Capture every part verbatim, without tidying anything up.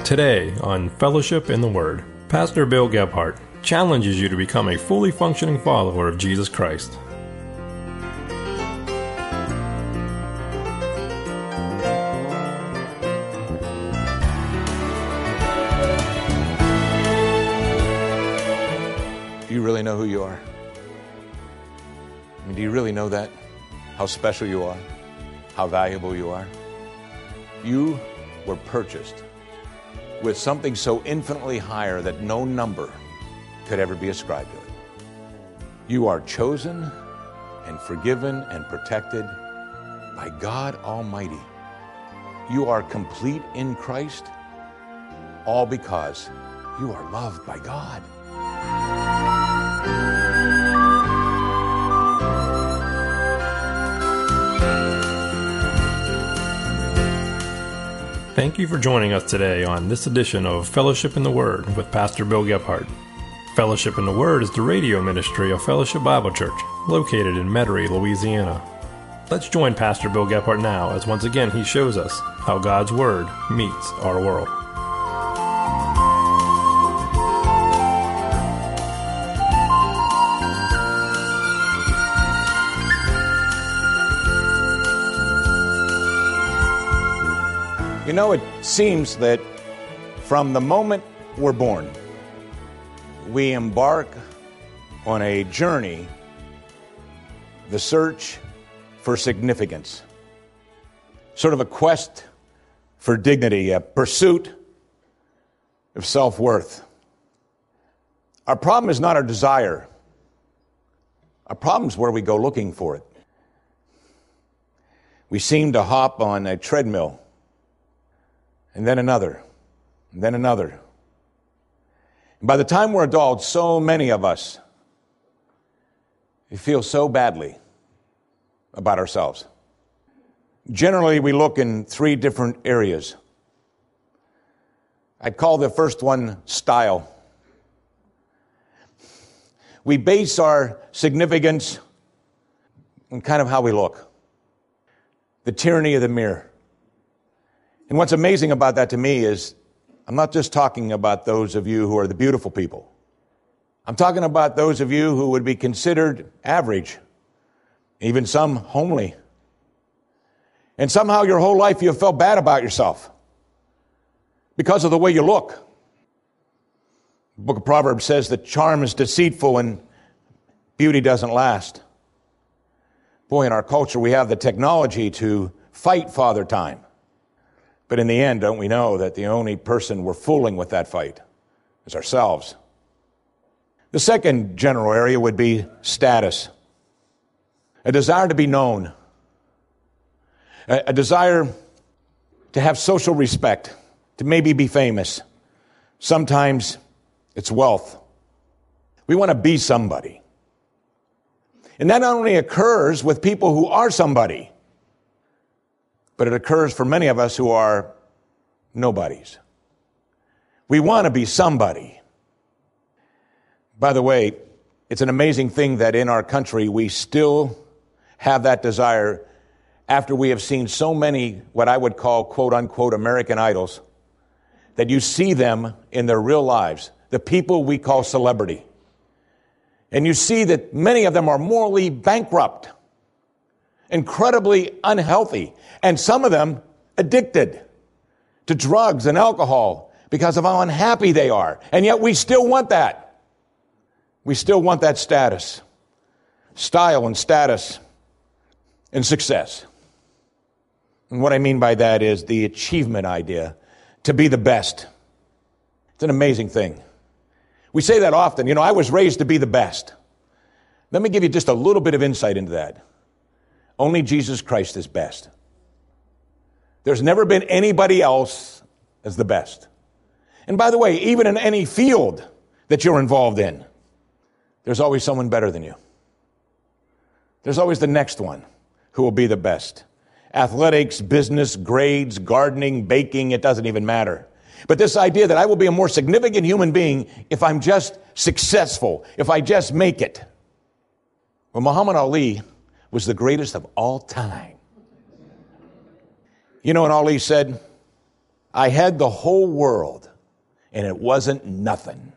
Today on Fellowship in the Word, Pastor Bill Gebhardt challenges you to become a fully functioning follower of Jesus Christ. Do you really know who you are? I mean, do you really know that? How special you are? How valuable you are? You were purchased with something so infinitely higher that no number could ever be ascribed to it. You are chosen and forgiven and protected by God Almighty. You are complete in Christ, all because you are loved by God. Thank you for joining us today on this edition of Fellowship in the Word with Pastor Bill Gebhardt. Fellowship in the Word is the radio ministry of Fellowship Bible Church, located in Metairie, Louisiana. Let's join Pastor Bill Gebhardt now as once again he shows us how God's Word meets our world. You know, it seems that from the moment we're born, we embark on a journey, the search for significance, sort of a quest for dignity, a pursuit of self-worth. Our problem is not our desire. Our problem is where we go looking for it. We seem to hop on a treadmill, and then another, and then another. And by the time we're adults, so many of us we feel so badly about ourselves. Generally, we look in three different areas. I'd call the first one style. We base our significance on kind of how we look. The tyranny of the mirror. And what's amazing about that to me is I'm not just talking about those of you who are the beautiful people. I'm talking about those of you who would be considered average, even some homely. And somehow your whole life you have felt bad about yourself because of the way you look. The book of Proverbs says that charm is deceitful and beauty doesn't last. Boy, in our culture we have the technology to fight Father Time. But in the end, don't we know that the only person we're fooling with that fight is ourselves? The second general area would be status. A desire to be known. A, a desire to have social respect, to maybe be famous. Sometimes it's wealth. We want to be somebody. And that not only occurs with people who are somebody, but it occurs for many of us who are nobodies. We want to be somebody. By the way, it's an amazing thing that in our country we still have that desire after we have seen so many what I would call quote-unquote American idols, that you see them in their real lives, the people we call celebrity. And you see that many of them are morally bankrupt, incredibly unhealthy, and some of them addicted to drugs and alcohol because of how unhappy they are. And yet we still want that. We still want that status, style and status and success. And what I mean by that is the achievement idea, to be the best. It's an amazing thing. We say that often, you know, I was raised to be the best. Let me give you just a little bit of insight into that. Only Jesus Christ is best. There's never been anybody else as the best. And by the way, even in any field that you're involved in, there's always someone better than you. There's always the next one who will be the best. Athletics, business, grades, gardening, baking, it doesn't even matter. But this idea that I will be a more significant human being if I'm just successful, if I just make it. Well, Muhammad Ali was the greatest of all time. You know what Ali said? I had the whole world, and it wasn't nothing.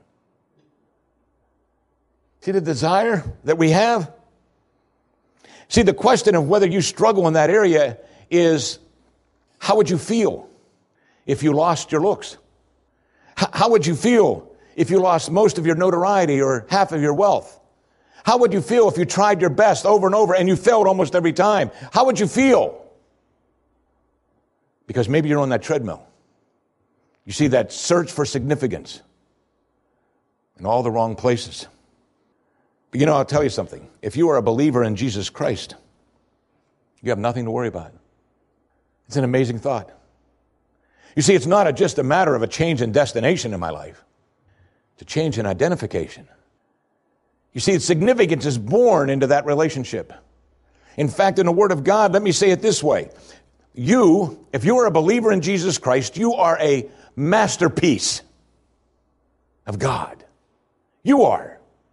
See the desire that we have? See, the question of whether you struggle in that area is, how would you feel if you lost your looks? H- how would you feel if you lost most of your notoriety or half of your wealth? How would you feel if you tried your best over and over and you failed almost every time? How would you feel? Because maybe you're on that treadmill. You see that search for significance in all the wrong places. But you know, I'll tell you something. If you are a believer in Jesus Christ, you have nothing to worry about. It's an amazing thought. You see, it's not a, just a matter of a change in destination in my life. It's a change in identification. You see, significance is born into that relationship. In fact, in the Word of God, let me say it this way. You, if you are a believer in Jesus Christ, you are a masterpiece of God. You are.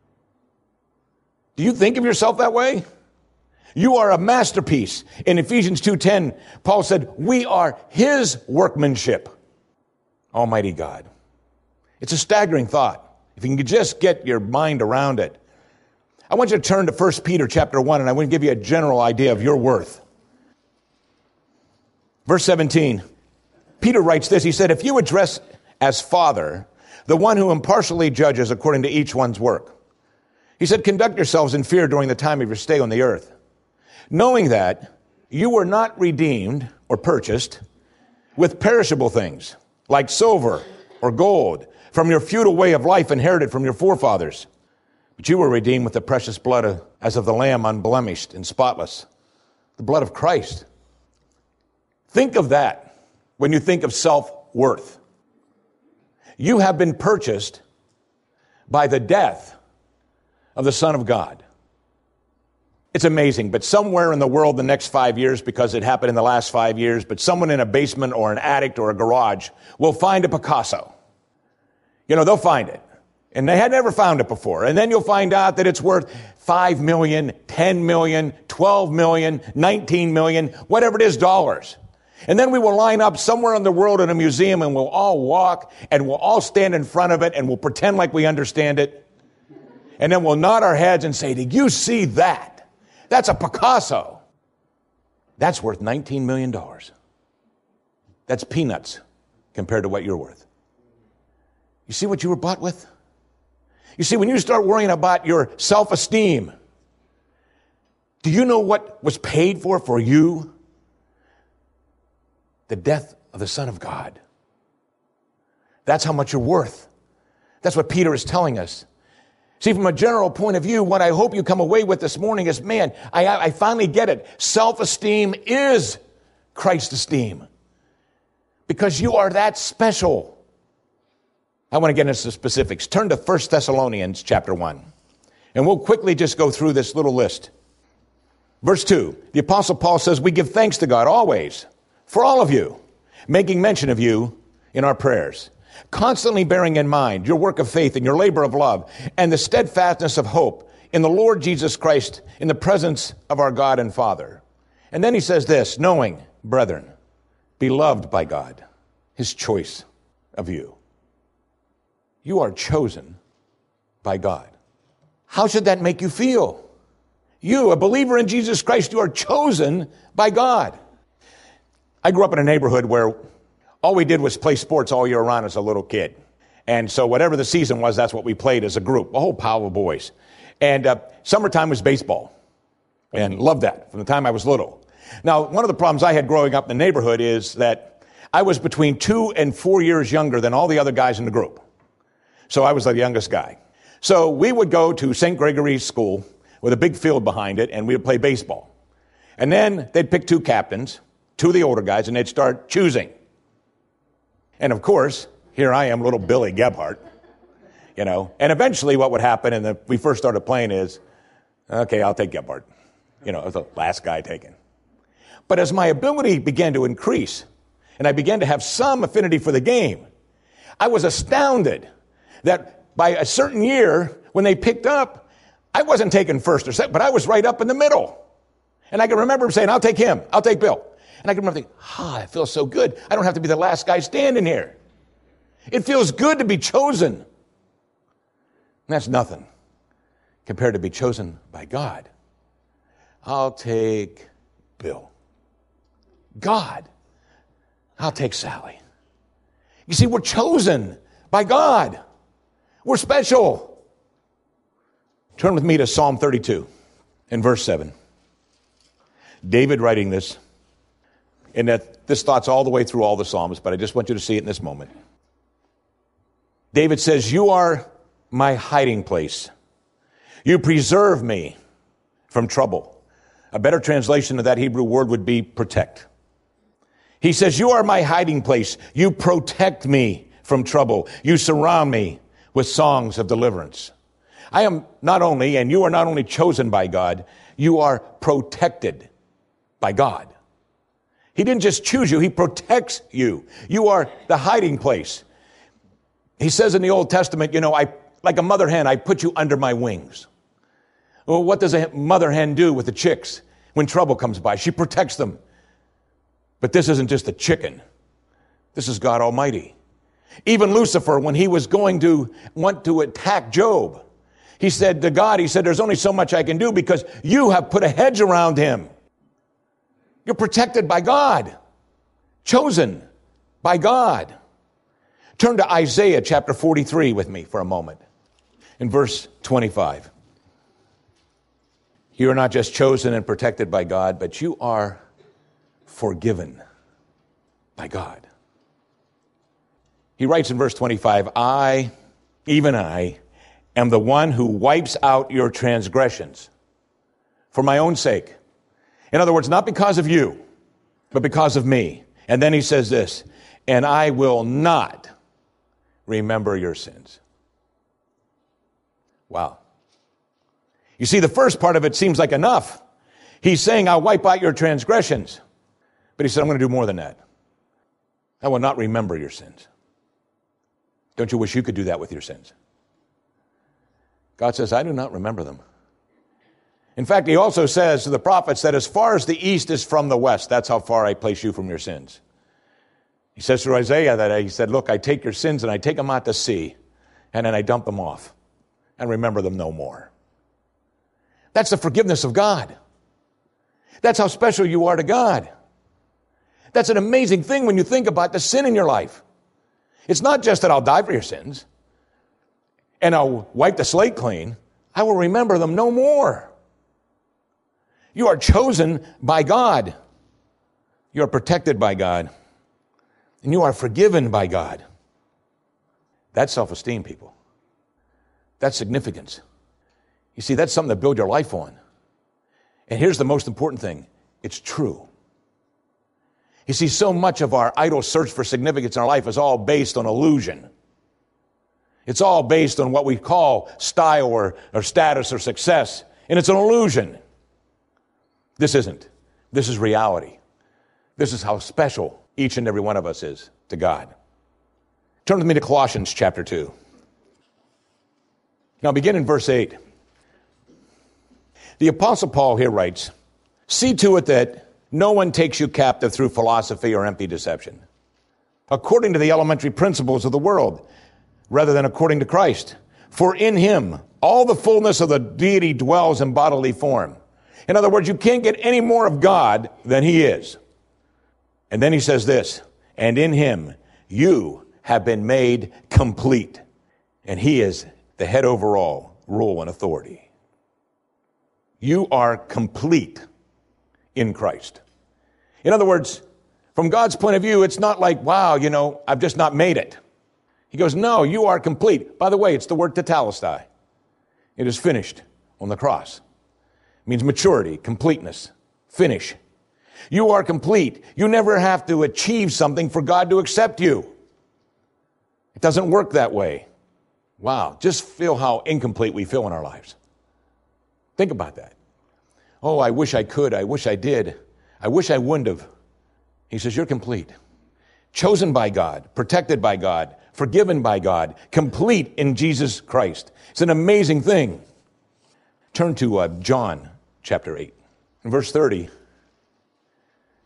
Do you think of yourself that way? You are a masterpiece. In Ephesians two ten, Paul said, we are His workmanship. Almighty God. It's a staggering thought. If you can just get your mind around it. I want you to turn to First Peter chapter one, and I want to give you a general idea of your worth. Verse seventeen, Peter writes this. He said, if you address as Father the one who impartially judges according to each one's work. He said, conduct yourselves in fear during the time of your stay on the earth, knowing that you were not redeemed or purchased with perishable things like silver or gold from your feudal way of life inherited from your forefathers, but you were redeemed with the precious blood of, as of the Lamb, unblemished and spotless, the blood of Christ. Think of that when you think of self-worth. You have been purchased by the death of the Son of God. It's amazing, but somewhere in the world the next five years, because it happened in the last five years, but someone in a basement or an attic or a garage will find a Picasso. You know, they'll find it. And they had never found it before. And then you'll find out that it's worth five million, ten million, twelve million, nineteen million, whatever it is, dollars. And then we will line up somewhere in the world in a museum and we'll all walk and we'll all stand in front of it and we'll pretend like we understand it. And then we'll nod our heads and say, did you see that? That's a Picasso. That's worth nineteen million dollars. That's peanuts compared to what you're worth. You see what you were bought with? You see, when you start worrying about your self-esteem, do you know what was paid for for you? The death of the Son of God. That's how much you're worth. That's what Peter is telling us. See, from a general point of view, what I hope you come away with this morning is, man, I, I finally get it. Self-esteem is Christ's esteem. Because you are that special. I want to get into the specifics. Turn to First Thessalonians chapter one. And we'll quickly just go through this little list. Verse two, the Apostle Paul says, we give thanks to God always for all of you, making mention of you in our prayers, constantly bearing in mind your work of faith and your labor of love and the steadfastness of hope in the Lord Jesus Christ in the presence of our God and Father. And then he says this, knowing, brethren, beloved by God, His choice of you. You are chosen by God. How should that make you feel? You, a believer in Jesus Christ, you are chosen by God. I grew up in a neighborhood where all we did was play sports all year round as a little kid. And so whatever the season was, that's what we played as a group, a whole pile of boys. And uh, summertime was baseball. And loved that from the time I was little. Now, one of the problems I had growing up in the neighborhood is that I was between two and four years younger than all the other guys in the group. So I was the youngest guy. So we would go to Saint Gregory's School with a big field behind it, and we would play baseball. And then they'd pick two captains, two of the older guys, and they'd start choosing. And of course, here I am, little Billy Gebhardt, you know. And eventually what would happen, and we first started playing is, okay, I'll take Gebhardt. You know, I was the last guy taken. But as my ability began to increase, and I began to have some affinity for the game, I was astounded that by a certain year, when they picked up, I wasn't taken first or second, but I was right up in the middle. And I can remember saying, I'll take him, I'll take Bill. And I can remember thinking, ah, it feels so good. I don't have to be the last guy standing here. It feels good to be chosen. And that's nothing compared to be chosen by God. I'll take Bill. God. I'll take Sally. You see, we're chosen by God. We're special. Turn with me to Psalm thirty-two and verse seven. David writing this, and that this thought's all the way through all the Psalms, but I just want you to see it in this moment. David says, you are my hiding place. You preserve me from trouble. A better translation of that Hebrew word would be protect. He says, you are my hiding place. You protect me from trouble. You surround me with songs of deliverance. I am not only, and you are not only chosen by God, you are protected by God. He didn't just choose you, he protects you. You are the hiding place. He says in the Old Testament, you know, I, like a mother hen, I put you under my wings. Well, what does a mother hen do with the chicks when trouble comes by? She protects them. But this isn't just a chicken. This is God Almighty. Even Lucifer, when he was going to want to attack Job, he said to God, he said, there's only so much I can do because you have put a hedge around him. You're protected by God, chosen by God. Turn to Isaiah chapter forty-three with me for a moment. In verse twenty-five. You are not just chosen and protected by God, but you are forgiven by God. He writes in verse twenty-five, I, even I, am the one who wipes out your transgressions for my own sake. In other words, not because of you, but because of me. And then he says this, and I will not remember your sins. Wow. You see, the first part of it seems like enough. He's saying, I'll wipe out your transgressions. But he said, I'm going to do more than that. I will not remember your sins. Don't you wish you could do that with your sins? God says, I do not remember them. In fact, he also says to the prophets that as far as the east is from the west, that's how far I place you from your sins. He says to Isaiah that he said, look, I take your sins and I take them out to sea, and then I dump them off and remember them no more. That's the forgiveness of God. That's how special you are to God. That's an amazing thing when you think about the sin in your life. It's not just that I'll die for your sins and I'll wipe the slate clean. I will remember them no more. You are chosen by God. You are protected by God. And you are forgiven by God. That's self-esteem, people. That's significance. You see, that's something to build your life on. And here's the most important thing. It's true. You see, so much of our idle search for significance in our life is all based on illusion. It's all based on what we call style or, or status or success. And it's an illusion. This isn't. This is reality. This is how special each and every one of us is to God. Turn with me to Colossians chapter two. Now begin in verse eight. The Apostle Paul here writes, see to it that no one takes you captive through philosophy or empty deception, according to the elementary principles of the world, rather than according to Christ. For in him all the fullness of the deity dwells in bodily form. In other words, you can't get any more of God than he is. And then he says this, and in him you have been made complete. And he is the head over all, rule and authority. You are complete in Christ. In other words, from God's point of view, it's not like, wow, you know, I've just not made it. He goes, no, you are complete. By the way, it's the word tetelestai. It is finished on the cross. It means maturity, completeness, finish. You are complete. You never have to achieve something for God to accept you. It doesn't work that way. Wow, just feel how incomplete we feel in our lives. Think about that. Oh, I wish I could. I wish I did. I wish I wouldn't have. He says, you're complete. Chosen by God, protected by God, forgiven by God, complete in Jesus Christ. It's an amazing thing. Turn to uh, John chapter eight, verse thirty.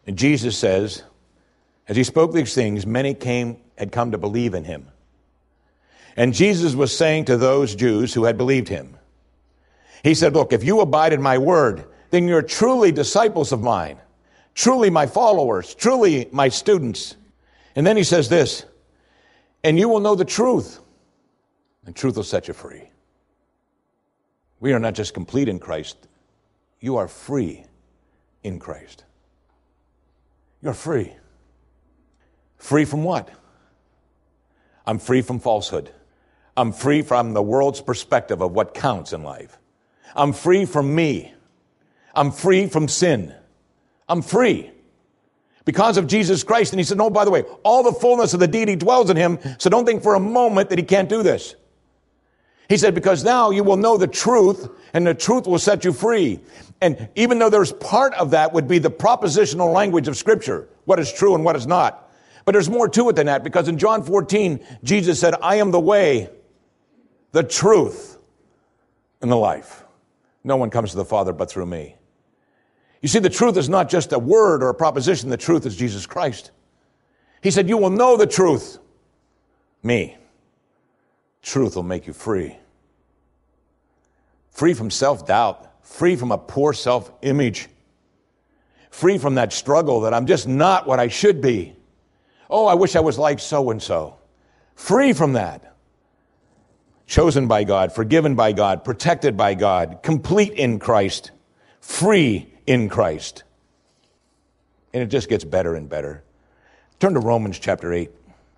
And Jesus says, as he spoke these things, many came, had come to believe in him. And Jesus was saying to those Jews who had believed him, he said, look, if you abide in my word, then you're truly disciples of mine, truly my followers, truly my students. And then he says this, and you will know the truth, and truth will set you free. We are not just complete in Christ. You are free in Christ. You're free. Free from what? I'm free from falsehood. I'm free from the world's perspective of what counts in life. I'm free from me. I'm free from sin. I'm free because of Jesus Christ. And he said, no, by the way, all the fullness of the deity dwells in him, so don't think for a moment that he can't do this. He said, because now you will know the truth, and the truth will set you free. And even though there's part of that would be the propositional language of Scripture, what is true and what is not. But there's more to it than that, because in John fourteen, Jesus said, I am the way, the truth, and the life. No one comes to the Father but through me. You see, the truth is not just a word or a proposition. The truth is Jesus Christ. He said, you will know the truth. Me. Truth will make you free. Free from self-doubt. Free from a poor self-image. Free from that struggle that I'm just not what I should be. Oh, I wish I was like so-and-so. Free from that. Chosen by God, forgiven by God, protected by God, complete in Christ, free in Christ. And it just gets better and better. Turn to Romans chapter eight.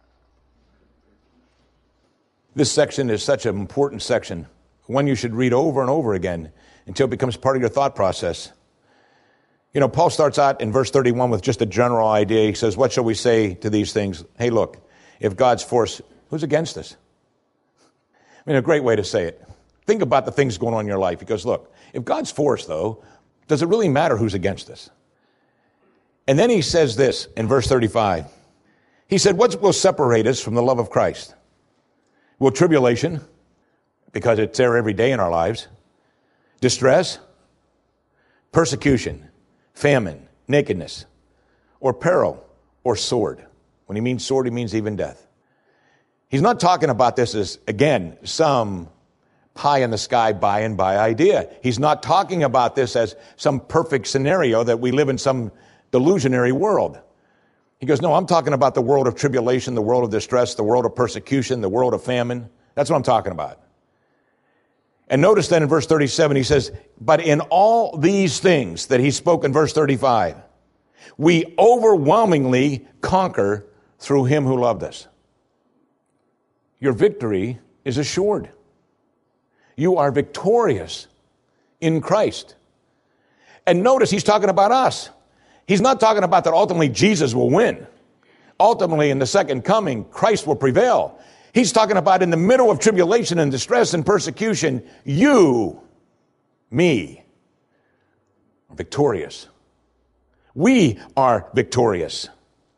This section is such an important section, one you should read over and over again until it becomes part of your thought process. You know, Paul starts out in verse thirty-one with just a general idea. He says, what shall we say to these things? Hey, look, if God's for us, who's against us? I mean, a great way to say it. Think about the things going on in your life. He goes, look, if God's for us, though, does it really matter who's against us? And then he says this in verse thirty-five. He said, what will separate us from the love of Christ? Will tribulation, because it's there every day in our lives, distress, persecution, famine, nakedness, or peril, or sword. When he means sword, he means even death. He's not talking about this as, again, some pie in the sky by and by idea. He's not talking about this as some perfect scenario that we live in some delusionary world. He goes, no, I'm talking about the world of tribulation, the world of distress, the world of persecution, the world of famine. That's what I'm talking about. And notice then in verse thirty-seven, he says, but in all these things that he spoke in verse thirty-five, we overwhelmingly conquer through him who loved us. Your victory is assured. You are victorious in Christ. And notice he's talking about us. He's not talking about that ultimately Jesus will win. Ultimately, in the second coming, Christ will prevail. He's talking about in the middle of tribulation and distress and persecution, you, me, are victorious. We are victorious.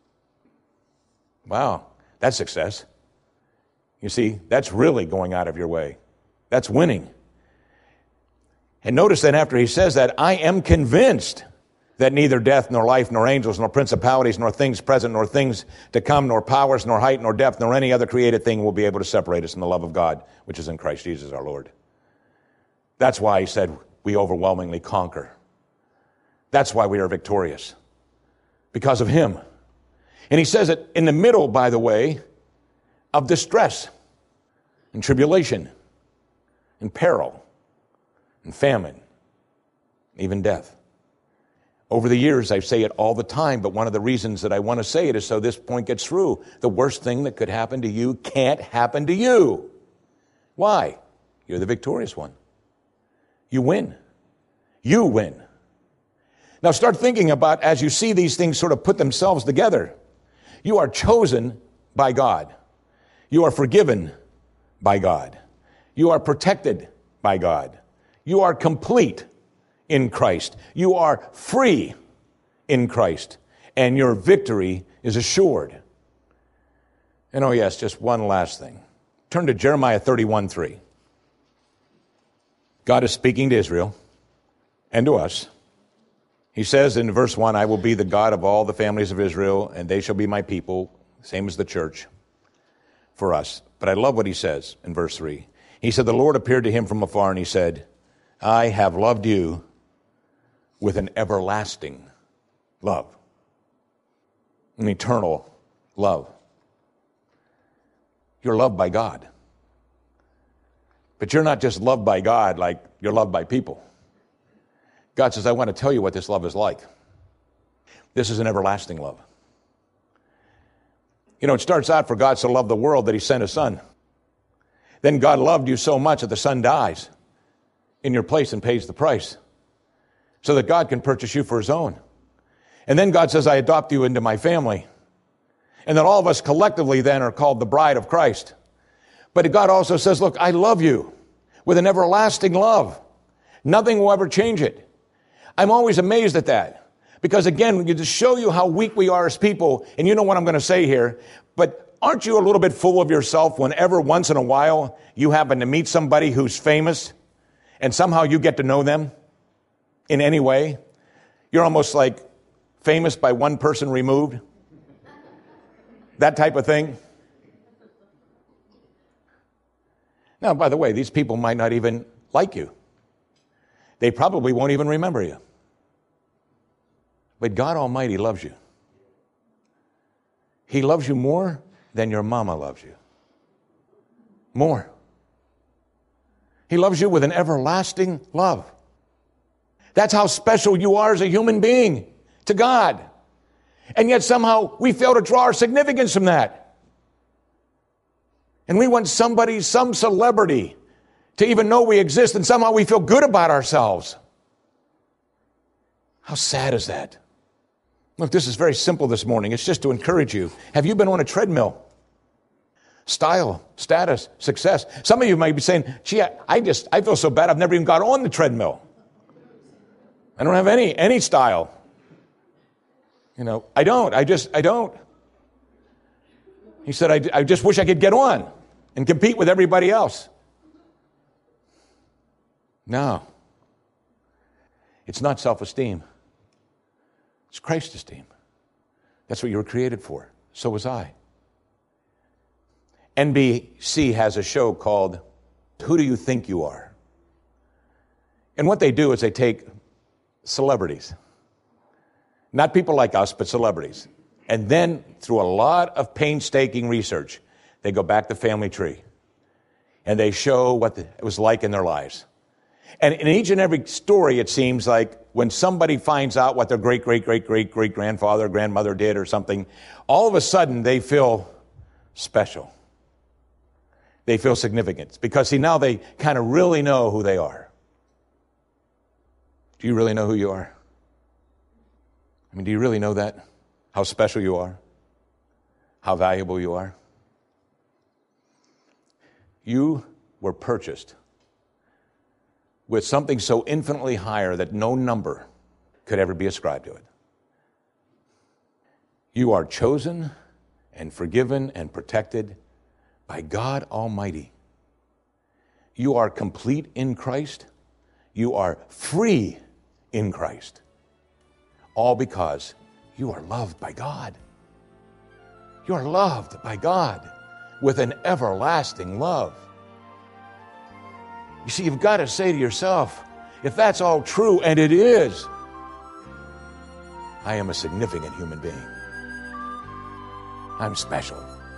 Wow, that's success. You see, that's really going out of your way. That's winning. And notice then after he says that, I am convinced that neither death, nor life, nor angels, nor principalities, nor things present, nor things to come, nor powers, nor height, nor depth, nor any other created thing will be able to separate us from the love of God, which is in Christ Jesus our Lord. That's why he said we overwhelmingly conquer. That's why we are victorious. Because of him. And he says it in the middle, by the way, of distress and tribulation and peril and famine, even death. Over the years, I say it all the time, but one of the reasons that I want to say it is so this point gets through. The worst thing that could happen to you can't happen to you. Why? You're the victorious one. You win. You win. Now start thinking about, as you see these things sort of put themselves together, you are chosen by God. You are forgiven by God. You are protected by God. You are complete in Christ. You are free in Christ. And your victory is assured. And oh yes, just one last thing. Turn to Jeremiah thirty-one three. God is speaking to Israel and to us. He says in verse one, I will be the God of all the families of Israel, and they shall be my people, same as the church for us. But I love what he says in verse three. He said, the Lord appeared to him from afar, and he said, I have loved you with an everlasting love, an eternal love. You're loved by God. But you're not just loved by God like you're loved by people. God says, I want to tell you what this love is like. This is an everlasting love. You know, it starts out for God so loved the world that he sent his son. Then God loved you so much that the son dies in your place and pays the price so that God can purchase you for his own. And then God says, I adopt you into my family. And then all of us collectively then are called the bride of Christ. But God also says, look, I love you with an everlasting love. Nothing will ever change it. I'm always amazed at that. Because again, you just show you how weak we are as people, and you know what I'm going to say here, but aren't you a little bit full of yourself whenever once in a while you happen to meet somebody who's famous and somehow you get to know them in any way? You're almost like famous by one person removed. That type of thing. Now, by the way, these people might not even like you. They probably won't even remember you. But God Almighty loves you. He loves you more than your mama loves you. More. He loves you with an everlasting love. That's how special you are as a human being to God. And yet somehow we fail to draw our significance from that. And we want somebody, some celebrity, to even know we exist, and somehow we feel good about ourselves. How sad is that? Look, this is very simple this morning. It's just to encourage you. Have you been on a treadmill? Style, status, success. Some of you might be saying, gee, I, I just, I feel so bad I've never even got on the treadmill. I don't have any, any style. You know, I don't, I just, I don't. He said, I, I just wish I could get on and compete with everybody else. No. It's not self-esteem. It's Christ's esteem. That's what you were created for. So was I. N B C has a show called Who Do You Think You Are? And what they do is they take celebrities. Not people like us, but celebrities. And then, through a lot of painstaking research, they go back to family tree. And they show what the, it was like in their lives. And in each and every story, it seems like when somebody finds out what their great, great, great, great, great grandfather or grandmother did or something, all of a sudden they feel special. They feel significant. Because, see, now they kind of really know who they are. Do you really know who you are? I mean, do you really know that? How special you are? How valuable you are? You were purchased with something so infinitely higher that no number could ever be ascribed to it. You are chosen and forgiven and protected by God Almighty. You are complete in Christ. You are free in Christ. All because you are loved by God. You are loved by God with an everlasting love. You see, you've got to say to yourself, if that's all true, and it is, I am a significant human being. I'm special.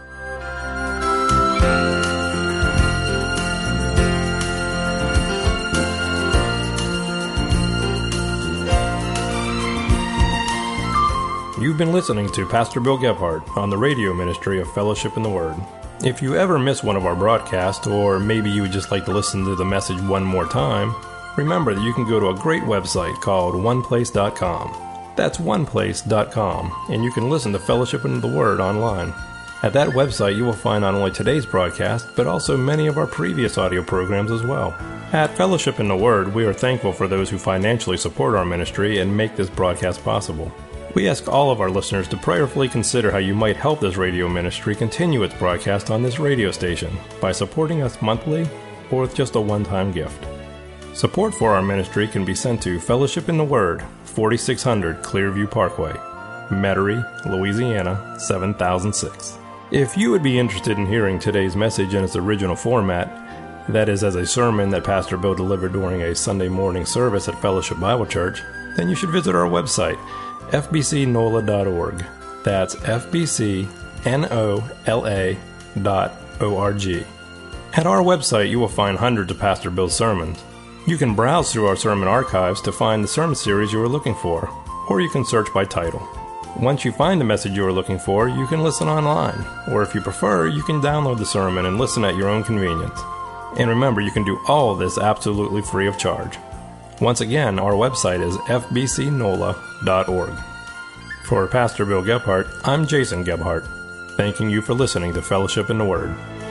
You've been listening to Pastor Bill Gebhardt on the radio ministry of Fellowship in the Word. If you ever miss one of our broadcasts, or maybe you would just like to listen to the message one more time, remember that you can go to a great website called one place dot com. That's one place dot com, and you can listen to Fellowship in the Word online. At that website, you will find not only today's broadcast, but also many of our previous audio programs as well. At Fellowship in the Word, we are thankful for those who financially support our ministry and make this broadcast possible. We ask all of our listeners to prayerfully consider how you might help this radio ministry continue its broadcast on this radio station by supporting us monthly or with just a one-time gift. Support for our ministry can be sent to Fellowship in the Word, forty-six hundred Clearview Parkway, Metairie, Louisiana, seven thousand six. If you would be interested in hearing today's message in its original format, that is as a sermon that Pastor Bill delivered during a Sunday morning service at Fellowship Bible Church, then you should visit our website, f b c nola dot org. That's f b c nola dot org. At our website, you will find hundreds of Pastor Bill's sermons. You can browse through our sermon archives to find the sermon series you are looking for, or you can search by title. Once you find the message you are looking for, you can listen online, or if you prefer, you can download the sermon and listen at your own convenience. And remember, you can do all of this absolutely free of charge. Once again, our website is f b c nola dot org. For Pastor Bill Gebhardt, I'm Jason Gebhardt, thanking you for listening to Fellowship in the Word.